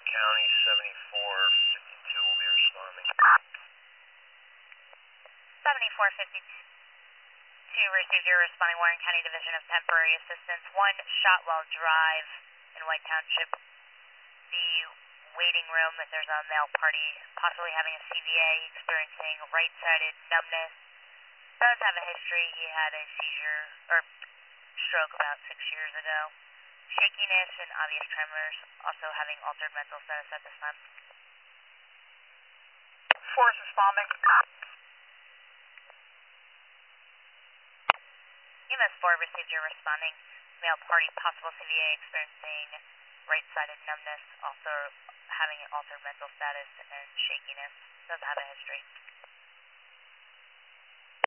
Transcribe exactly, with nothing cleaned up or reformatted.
County, seventy-four fifty-two will be responding. seventy-four fifty-two received your responding Warren County Division of Temporary Assistance. one Shotwell Drive in White Township. The waiting room, if there's a male party possibly having a C V A, experiencing right-sided numbness. Does have a history. He had a seizure or stroke about six years ago. Shakiness and obvious tremors. Also having altered mental status at this time. four is responding. U M S four received your responding male party possible C V A experiencing right-sided numbness, also having an altered mental status and shakiness. Does have a history.